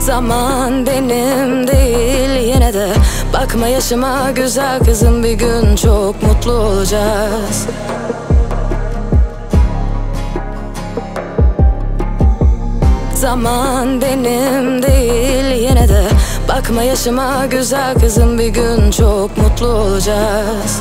Zaman benim değil yine de. Bakma yaşıma güzel kızım, bir gün çok mutlu olacağız. Zaman benim değil yine de. Bakma yaşıma güzel kızım, bir gün çok mutlu olacağız.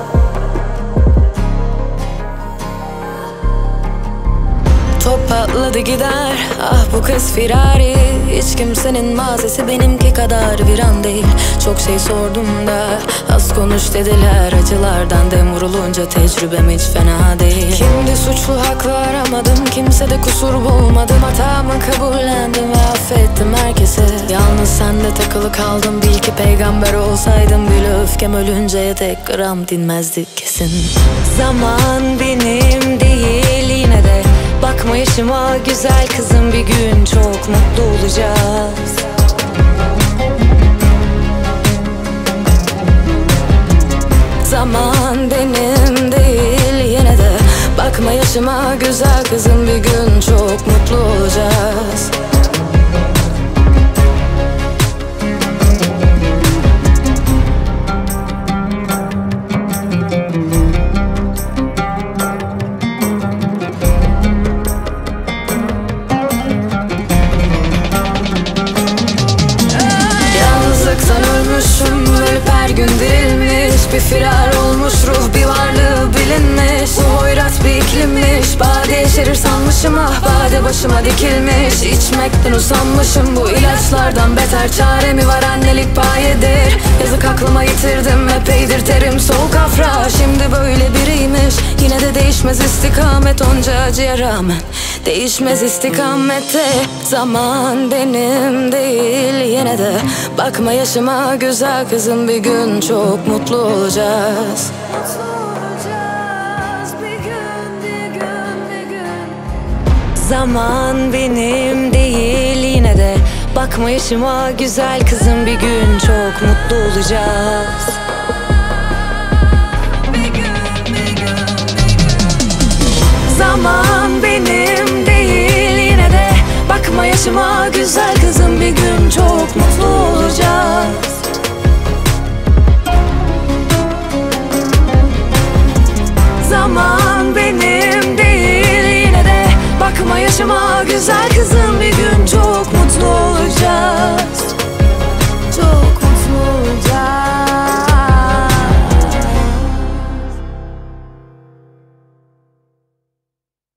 Top patladı gider, ah bu kız firari. Hiç kimsenin mazisi benimki kadar viran değil. Çok şey sordum da az konuş dediler. Acılardan dem vurulunca tecrübem hiç fena değil. Kimdi suçlu, haklı aramadım, kimsede kusur bulmadım. Hatamı kabullendim ve affettim herkese. Yalnız sende takılı kaldım, bil ki peygamber olsaydım bile öfkem ölünceye tek gram dinmezdi kesin. Zaman benim değil yine de. Bakma yaşıma güzel kızım, bir gün çok mutlu olacağız. Zaman benim değil yine de. Bakma yaşıma güzel kızım, bir gün çok mutlu olacağız. Ölüp her gün dirilmiş, bir firar olmuş ruh, bir varlığı bilinmiş. Bu hoyrat bir iklimmiş, bade yeşerir sanmışım, ah bade başıma dikilmiş. İçmekten usanmışım, bu ilaçlardan beter çare mi var, annelik payedir. Yazık aklıma yitirdim, epeydir terim soğuk afra. Şimdi böyle biriymiş, yine de değişmez istikamet. Onca acıya rağmen değişmez istikamette. Zaman benim değil yine de. Bakma yaşıma güzel kızım, bir gün çok mutlu olacağız. Zaman benim değil yine de. Bakma yaşıma güzel kızım, bir gün çok mutlu olacağız. Zaman benim değil yine de. Bakma yaşıma güzel kızım, bir gün çok mutlu olacağız.